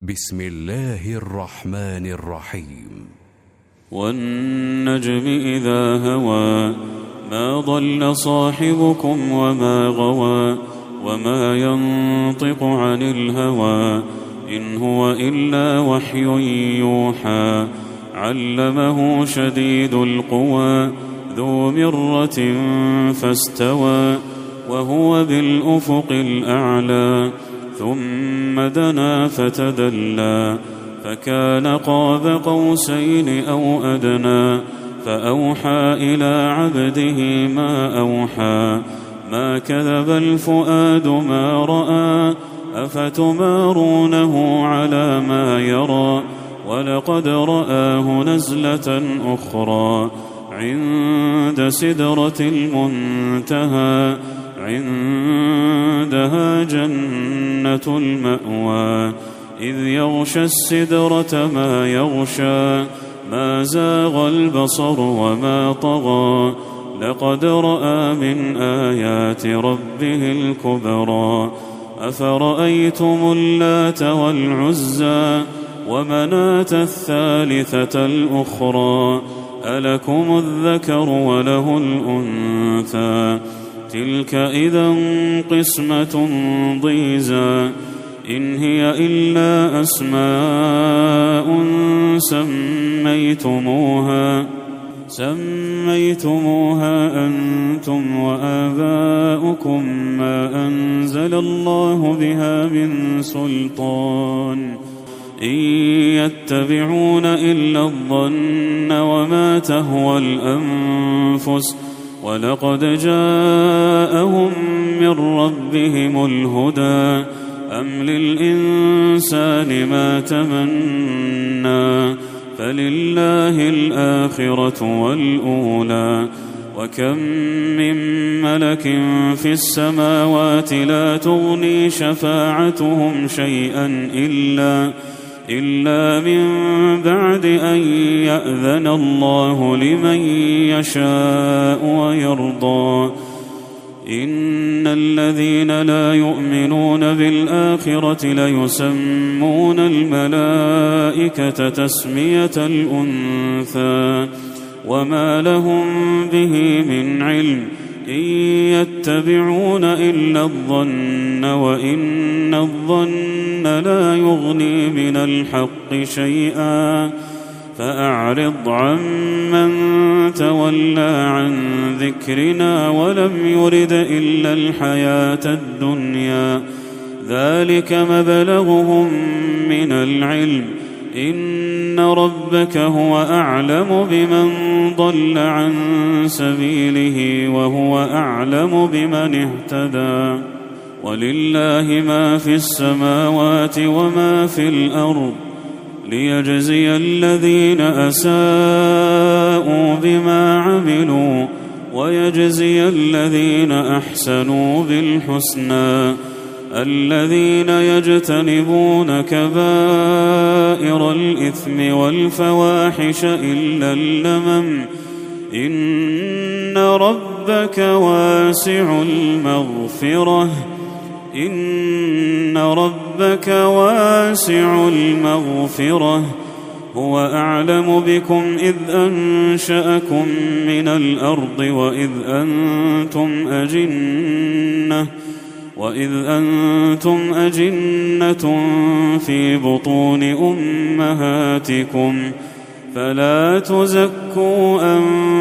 بسم الله الرحمن الرحيم. والنجم إذا هوى ما ضل صاحبكم وما غوى وما ينطق عن الهوى إن هو إلا وحي يوحى علمه شديد القوى ذو مرة فاستوى وهو بالأفق الأعلى ثم دنا فتدلى فكان قاب قوسين أو أدنى فأوحى إلى عبده ما أوحى ما كذب الفؤاد ما رأى أفتمارونه على ما يرى ولقد رآه نزلة أخرى عند سدرة المنتهى عندها جنة المأوى إذ يغشى السدرة ما يغشى ما زاغ البصر وما طغى لقد رأى من آيات ربه الكبرى أفرأيتم اللات والعزى ومناة الثالثة الأخرى ألكم الذكر وله الأنثى تلك إذا قسمة ضيزى إن هي إلا أسماء سميتموها أنتم وآباؤكم ما أنزل الله بها من سلطان إن يتبعون إلا الظن وما تهوى الأنفس ولقد جاءهم من ربهم الهدى أم للإنسان ما تمنى فلله الآخرة والأولى وكم من ملك في السماوات لا تغني شفاعتهم شيئا إلا من بعد أن يأذن الله لمن يشاء ويرضى إن الذين لا يؤمنون بالآخرة ليسمون الملائكة تسمية الأنثى وما لهم به من علم إن يتبعون إلا الظن وإن الظن لا يغني من الحق شيئا فأعرض عمن تولى عن ذكرنا ولم يرد إلا الحياة الدنيا ذلك مبلغهم من العلم إن ربك هو أعلم بمن ضل عن سبيله وهو أعلم بمن اهتدى ولله ما في السماوات وما في الأرض ليجزي الذين أساءوا بما عملوا ويجزي الذين أحسنوا بالحسنى الذين يجتنبون كبائر الإثم والفواحش إلا اللمم إن ربك واسع المغفرة هو أعلم بكم إذ أنشأكم من الأرض وإذ أنتم أجنة في بطون أمهاتكم فلا تزكوا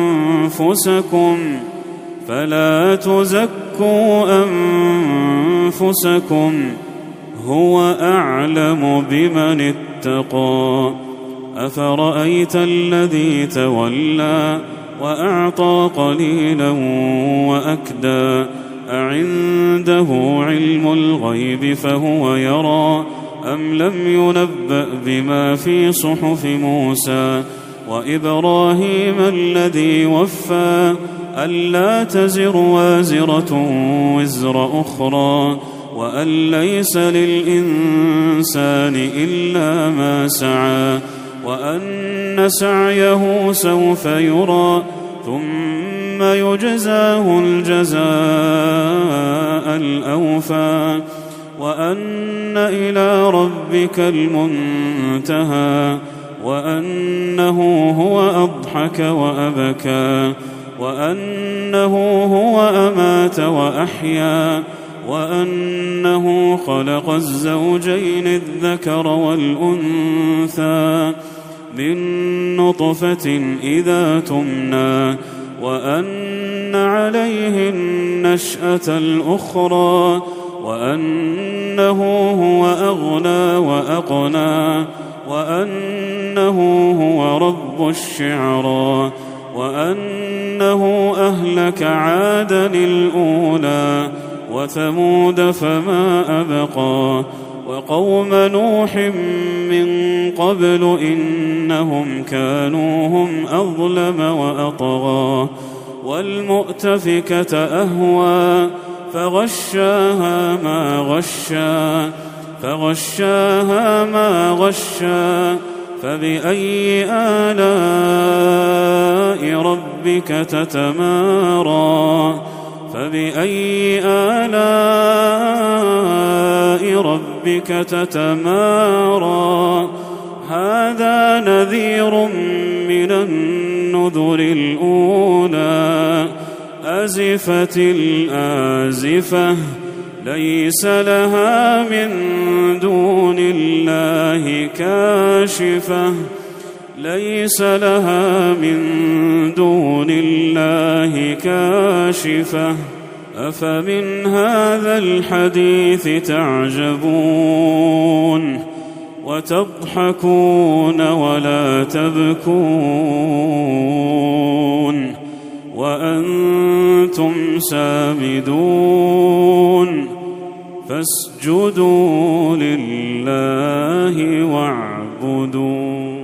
أنفسكم هو أعلم بمن اتقى أفرأيت الذي تولى وأعطى قليلا وأكدى أعنده علم الغيب فهو يرى أم لم ينبأ بما في صحف موسى وإبراهيم الذي وفى ألا تزر وازرة وزر أخرى وأن ليس للإنسان إلا ما سعى وأن سعيه سوف يرى ثم يجزاه الجزاء الأوفى وأن إلى ربك المنتهى وأنه هو أضحك وأبكى وأنه هو أمات وأحيا وأنه خلق الزوجين الذكر والأنثى من نطفة إذا تمنى وأن عليه النشأة الأخرى وأنه هو أغنى وأقنى وأنه هو رب الشعرى وأنه أهلك عادا الأولى وثمود فما أبقى وقوم نوح من قبل إنهم كانوا هم أظلم وأطغى والمؤتفكة أهوى فغشاها ما غشى فبأي آلاء ربك تتمارى هذا نذير من النذر الأولى أزفت الآزفة ليس لها من دون الله كاشفة أفمن هذا الحديث تعجبون وتضحكون ولا تبكون وأنتم سامدون فاسجدوا لله واعبدوا.